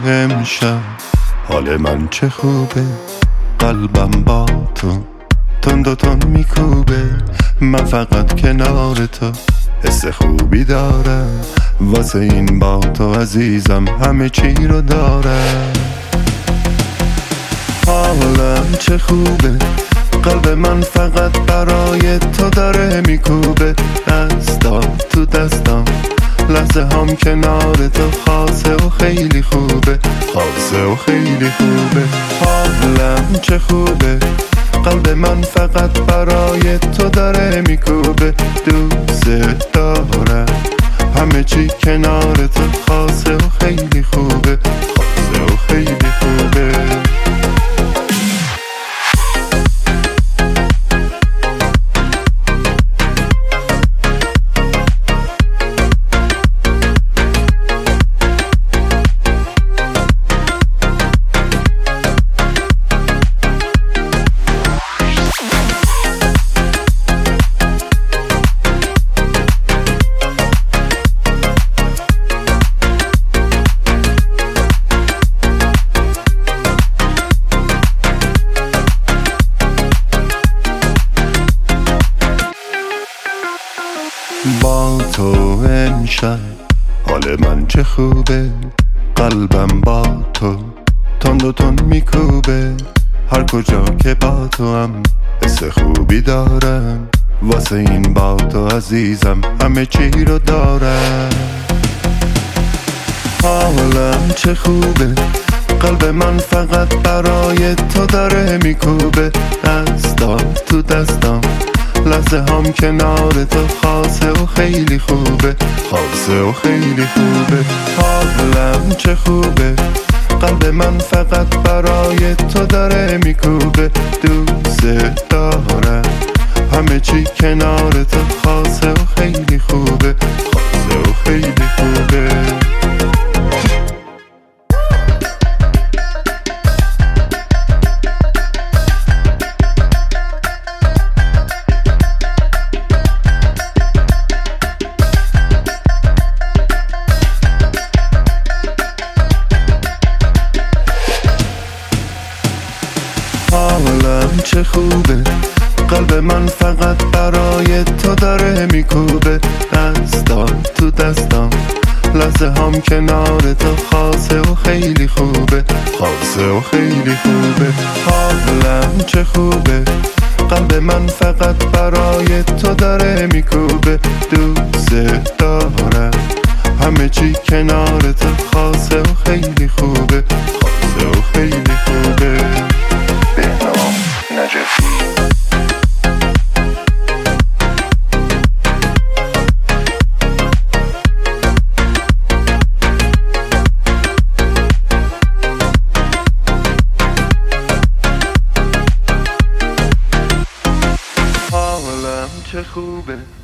امشب حال من چه خوبه، قلبم با تو تند و تند میکوبه. من فقط کنار تو حس خوبی دارم، واسه این با تو عزیزم همه چی رو دارم. حالم چه خوبه، قلب من فقط برای تو داره میکوبه. دستام تو دستام، لحظه هم کنار تو خاصه و خیلی خوبه، خاصه و خیلی خوبه. حالم چه خوبه، قلب من فقط برای تو داره میکوبه. دوست دارم همه چی کنار تو خاصه و خیلی خوبه، خاصه و خیلی خوبه. با تو امشب حال من چه خوبه، قلبم با تو تند و تند میکوبه. هر کجا که با تو هم حس خوبی دارم، واسه این با تو عزیزم همه چی رو دارم. حالم چه خوبه، قلب من فقط برای تو داره میکوبه. دستام تو دستام، لحظه هم کنار تو خاصه و خیلی خوبه، خاصه و خیلی خوبه. حالم چه خوبه، قلب من فقط برای تو داره میکوبه. دوست دارم همه چی کنار تو خاصه و خیلی خوبه، خاصه و خیلی خوبه. حالم چه خوبه، قلب من فقط برای تو داره میکوبه. دستام تو دستام، لحظه هم کنار تو خاصه و خیلی خوبه، خاصه و خیلی خوبه. حالم چه خوبه، قلب من فقط برای تو داره میکوبه. دوست دارم همه چی کنار تو خاصه و خیلی خوبه، خاصه و خیلی خوبه. حالم چه خوبه،